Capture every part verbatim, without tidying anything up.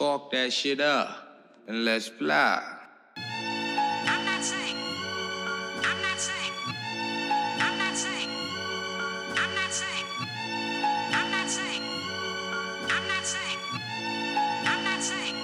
spark that shit up and let's fly. I'm not saying, I'm not saying, I'm not saying, I'm not saying, I'm not saying, I'm not saying, I'm not saying,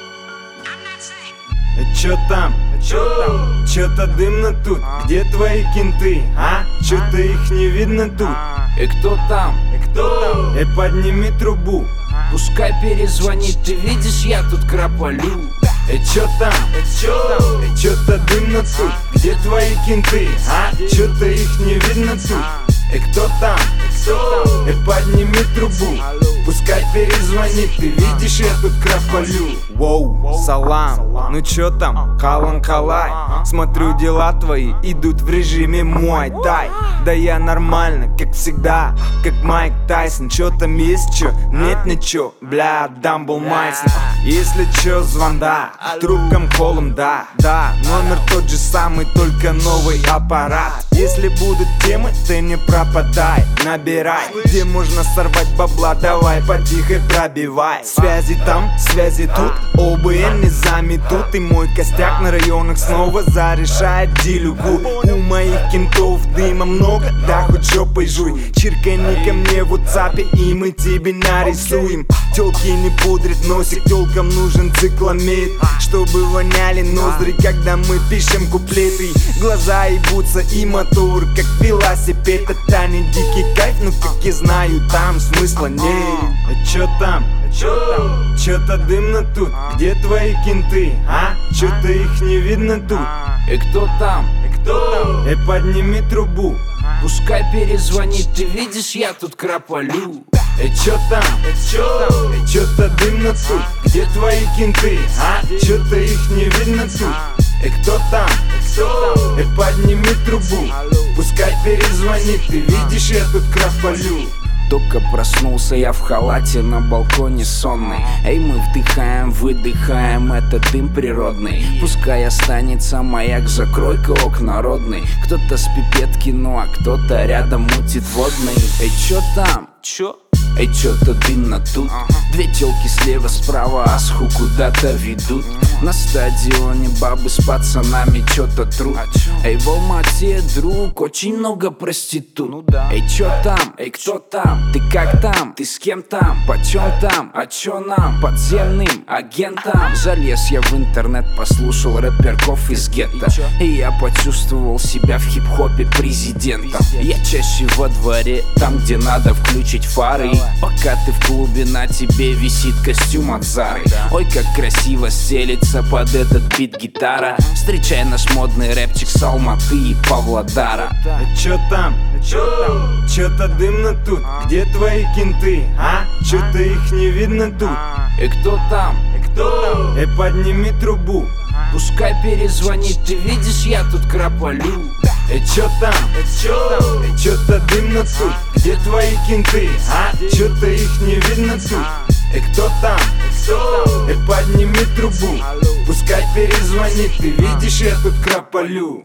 I'm not saying. Чё там? Чё там? Чё-то дымно тут. Где твои кенты, а? Чё-то их не видно тут. И кто там? И кто там? И подними трубу. Пускай перезвонит, ты видишь, я тут краполю. И чё там? И чё там? И чё-то дымно тут. Где твои кенты, а? Чё-то их не видно тут. И кто там? И кто там? И подними трубу. Пускай перезвонит, ты видишь, я тут краполю. Воу, салам, ну чё там, халан халай. Смотрю, дела твои идут в режиме муай тай. Да я нормально, как всегда, как Майк Тайсон. Чё там есть чё? Нет ничего, бля, Дамбл Майсон. Если чё, звонда, трубкам колом, да, да. Номер тот же самый, только новый аппарат. Если будут темы, ты не пропадай, набирай. Где можно сорвать бабла, давай потихо пробивай. Связи там, связи тут, ОБН не заметут. И мой костяк на районах снова зарешает дилюгу. У моих кентов дыма много, да хоть жопой жуй. Чиркани ко мне в ватсапе, и мы тебе нарисуем. Тёлки не пудрят носик, тёлкам нужен цикламид, чтобы воняли ноздри, когда мы пишем куплеты. Глаза ебутся и мотор, как велосипед. Это не дикий кайф, но как я знаю, там смысла нет. А чё там? Чё там? Чё-то дымно тут. Где твои кенты, а? Чё-то их не видно тут. И кто там? И кто там? И подними трубу. Пускай перезвонит, ты видишь, я тут краполю. И чё там? И чё там? И чё-то дымно тут. Где твои кенты, а? Чё-то их не видно тут. И кто там? И кто там? И подними трубу. Пускай перезвонит, ты видишь, я тут краполю. Только проснулся я в халате на балконе сонный. Эй, мы вдыхаем, выдыхаем этот дым природный. Пускай останется маяк, закрой-ка окна родный. Кто-то с пипетки, ну а кто-то рядом мутит водный. Эй, чё там? Чё? Эй, чё-то дымно тут. Две тёлки слева, справа, асху куда-то ведут. На стадионе бабы с пацанами чё-то трут. Эй, в Алмате, друг, очень много проститут. Эй, чё там? Эй, кто там? Ты как там? Ты с кем там? Почём там? А чё нам? Подземным агентам? Залез я в интернет, послушал рэперков из гетто. И я почувствовал себя в хип-хопе президентом. Я чаще во дворе, там где надо включить фары. Пока ты в клубе, на тебе висит костюм от Зары. Ой, как красиво стелится под этот бит гитара. Встречай наш модный рэпчик с Алматы и Павлодара. А чё там? А чё там? Чё-то дымно тут. Где твои кенты, а? Чё-то их не видно тут. И кто там? И кто там? И подними трубу. Пускай перезвонит, ты видишь, я тут краполю. И чё там? И чё там? И чё-то дымно тут. Где твои кенты, а? Чё-то их не видно тут. И кто там? И кто там? И подними трубу. Пускай перезвонит, ты видишь, я тут краполю.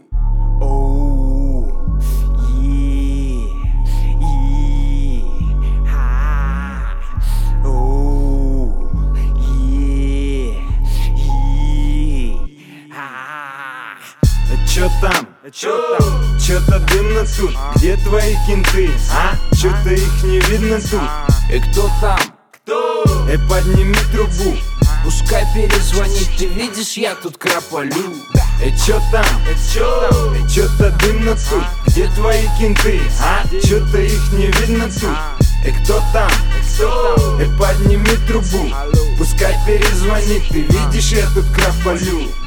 Оу, е, е, ха, оу, е, е, ха. А чё там? А чё там? Чё-то дымно тут. Где твои кенты, а? Чё-то их не видно тут. И кто там? Кто? И подними трубу. Пускай перезвонит, ты видишь, я тут краполю. И чё там? И чё там? И чё-то дымно тут. Где твои кенты, а? Чё-то их не видно тут. И кто там? И кто там? И подними трубу. Пускай перезвонит, ты видишь, я тут краполю.